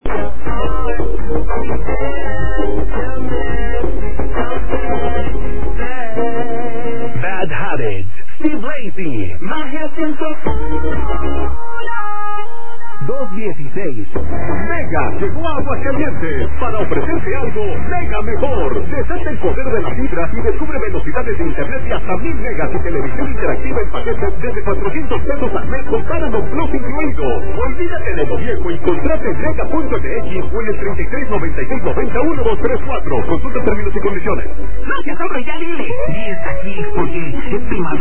Bad Habits, Steve Lacy, Magia 216. Mega llegó a Aguascalientes para ofrecerte algo mega mejor. Desata el poder de la fibra y descubre velocidades de internet de hasta 1000 megas y televisión interactiva en paquetes desde 400 pesos al mes con Paramount Plus incluido. Olvídate de lo viejo y contrate en mega.mx o en el 3696901234. Consulta términos y condiciones. Gracias, hombre, ya dile. Y es aquí porque es primavera.